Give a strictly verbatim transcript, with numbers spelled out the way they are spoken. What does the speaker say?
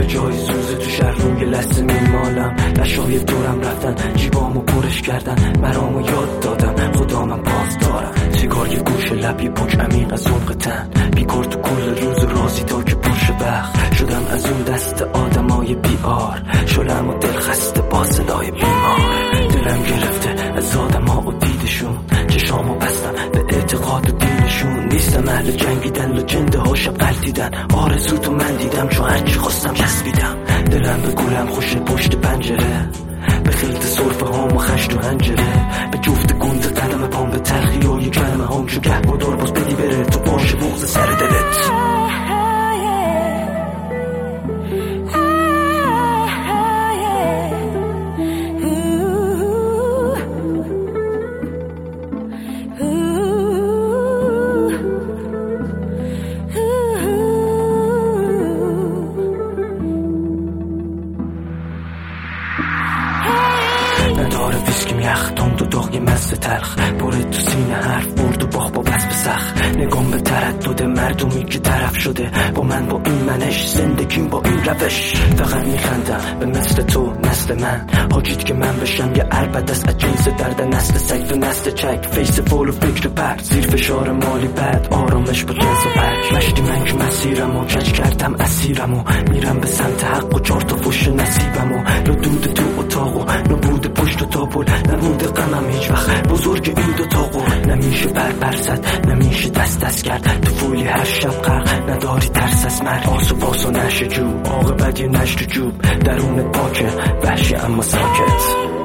جای سوزه تو شهر روی لسه میمالم. لشای دورم رفتن جیبامو پرش کردن، مرامو یاد دادم خدا من باز دارم. سیگار یه گوشه لب یه پوچ عمیق از عمق تن، بیکار تو کل روز رازی تا که پرش وقت شدم از اون دست آدمای بیار. شلم و دل خسته با صدای بیمار، دلم گرفته از آدما و دیدشون. چشامو بستم به اعتقاد و دینشون، نیستم اهل جنگیدن و جنده ها شب قلتیدن. آرزو تو من دیدم چون هرچی خواستم چسبیدم. دلم به گلم خوش پشت پنجره، به خیلت صرفه هام و خشت و هنجره، به جفت گنده قدم پام به تلخی و یک کلمه هام چون گه بادار باز بدی بره تو باشه بغض سر دلت. نداره ویسکیم یخ تند و داغ یه مزه تلخ، بره تو سینه حرف برد و باخ با بس بسخ. نگام به تردد مردمی که طرف شده با من، با این منش زندگیم با این روش. فقط میخندم به مثل تو نسل من، حاجید که من بشم یه عربد از جنس درد نسل سگ تو نسل چک. فیس فول و فکر پرد زیر فشار مالی بد، آرامش با جنس و برگ. مشتی من که مسیرم و کج کردم اسیرم و میرم به سمت حق و چار تا فش نصیبم و ردود تو اتاق و نبود پشت و تابل. نمود غمم هیچ وقت بزرگ این دو تا قول، نمیشه بر برزد نمیشه دست دست کرد. تو فولی هر شب غرق نداری ترس از مرگ. آس و پاس و نشه جو عاقبت یه نشت جوب، درون پاکه وحشی اما ساکت.